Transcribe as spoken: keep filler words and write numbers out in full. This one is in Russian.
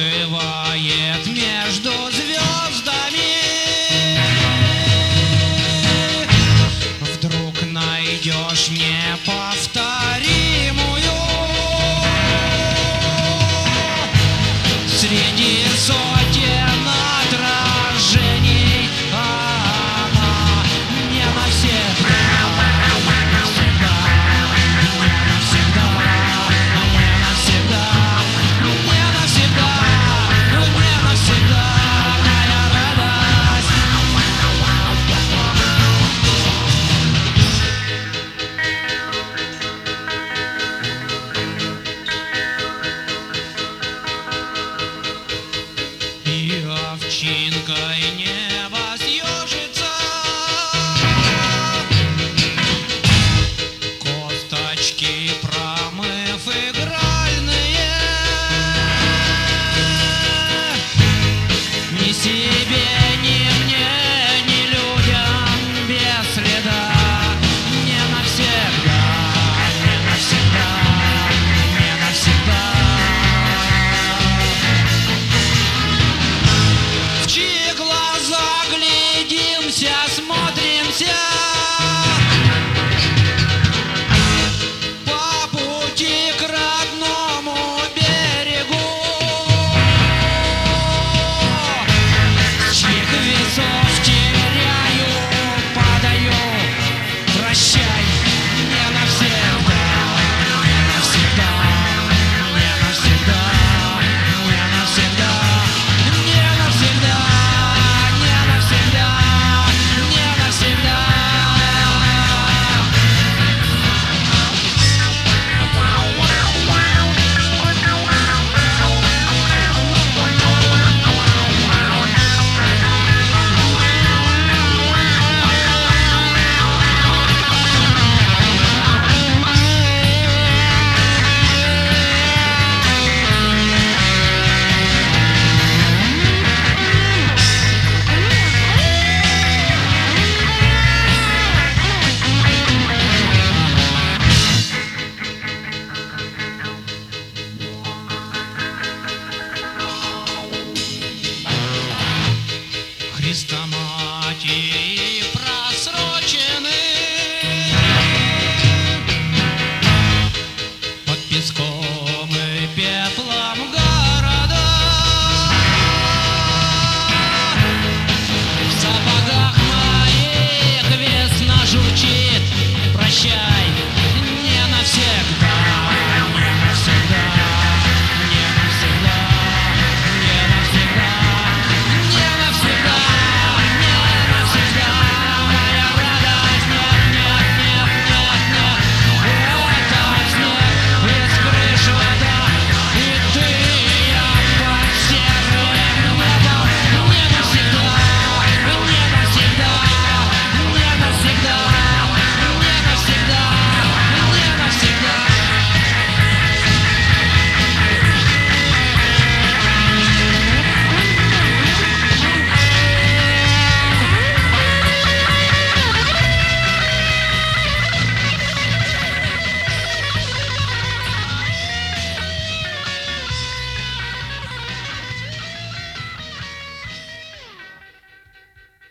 плывает между звездами. Вдруг найдешь неповторимую среди сотен отражений. Она не навсегда, не навсегда, не навсегда, не навсегда, не навсегда, не навсегда моя радость. И овчинкой небо съежится, косточки промыв игральные, ни себе, ни мне, ни людям без следа. Не навсегда, не навсегда, не навсегда. В чьи глаза глядимся, смотримся по пути к родному берегу, с чьих весов теряю, падаю. Прощай, не навсегда, не навсегда, не навсегда, не навсегда, не навсегда, не навсегда, не навсегда. Христа